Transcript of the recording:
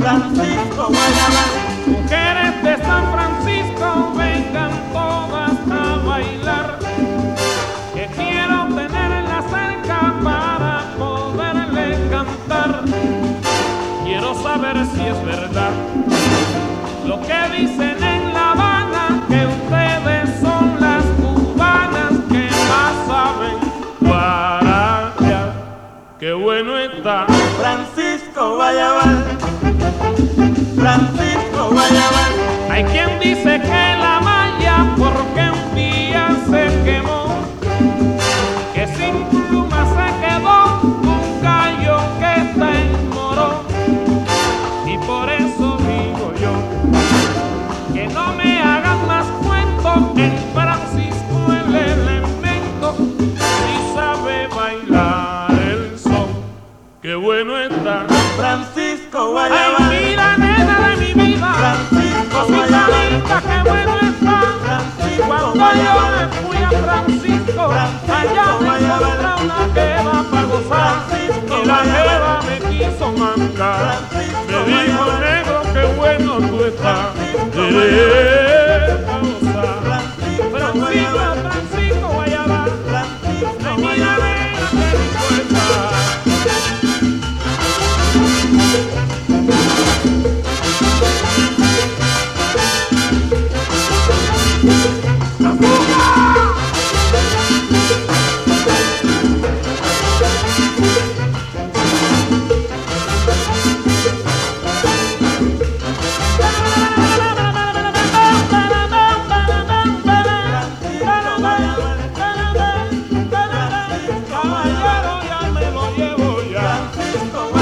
Francisco Guayabal. Mujeres de San Francisco, vengan todas a bailar, que quiero tenerla cerca para poderle cantar. Quiero saber si es verdad lo que dicen en La Habana, que ustedes son las cubanas que más saben guaracha. Qué bueno está Francisco Guayabal, Francisco Guayabal. Hay quien dice que la malla porque un día se quemó, que sin pluma se quedó un gallo que está en moro. Y por eso digo yo, que no me hagan más cuentos, en Francisco el elemento y sabe bailar el son. Qué bueno está Francisco Ay, Guayabal. mira, nena de mi vida, Francisco cosita Guayabal. linda, qué bueno está. Francisco Cuando yo Guayabal. me fui a Francisco, Francisco allá me Guayabal. encontré una jeva para gozar. Francisco Y la Guayabal. jeva me quiso mancar. Francisco Me dijo, Guayabal. negro, qué bueno tú estás. Francisco Pa' gozar. Francisco Francisco, Guayabal. Francisco Guayabal. Francisco Ay, mira, Guayabal. nena, qué rico está. Caballero, ya me lo llevo ya. Francisco